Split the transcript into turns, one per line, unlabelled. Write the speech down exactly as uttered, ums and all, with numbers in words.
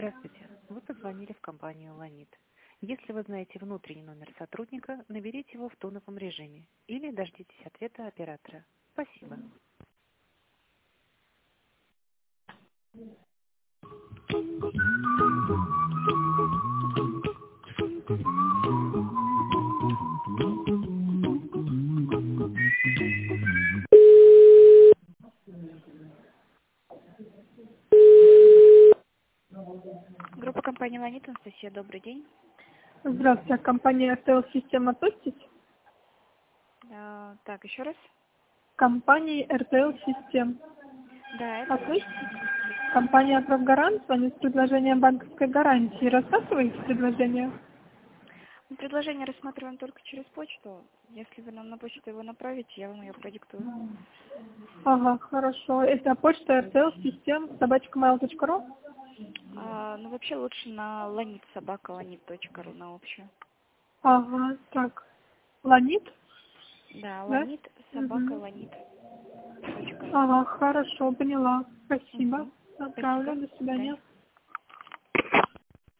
Здравствуйте. Вы позвонили в компанию «Ланит». Если вы знаете внутренний номер сотрудника, наберите его в тоновом режиме или дождитесь ответа оператора. Спасибо. Группа компании «Ланит», Анастасия, добрый день.
Здравствуйте, компания эр тэ эл Систем относитесь?
А, так, еще раз.
Компания эр тэ эл Систем
Да, это ваш.
относитесь? Компания «Профгарант» звонит с предложением банковской гарантии. Рассматриваете предложение?
Мы предложение рассматриваем только через почту. Если вы нам на почту его направите, я вам ее продиктую.
Ага, хорошо. Это почта эр тэ эл Систем собака mail точка ру?
А, ну, вообще лучше на ланит, собака ланит точка ру, на общую.
Ага, так. Ланит?
Да,
Да?
ланит, собака
Угу.
ланит точка ру.
Ага, хорошо, поняла. Спасибо.
Угу.
Отправлю.
Спасибо.
До
До
свидания.
свидания.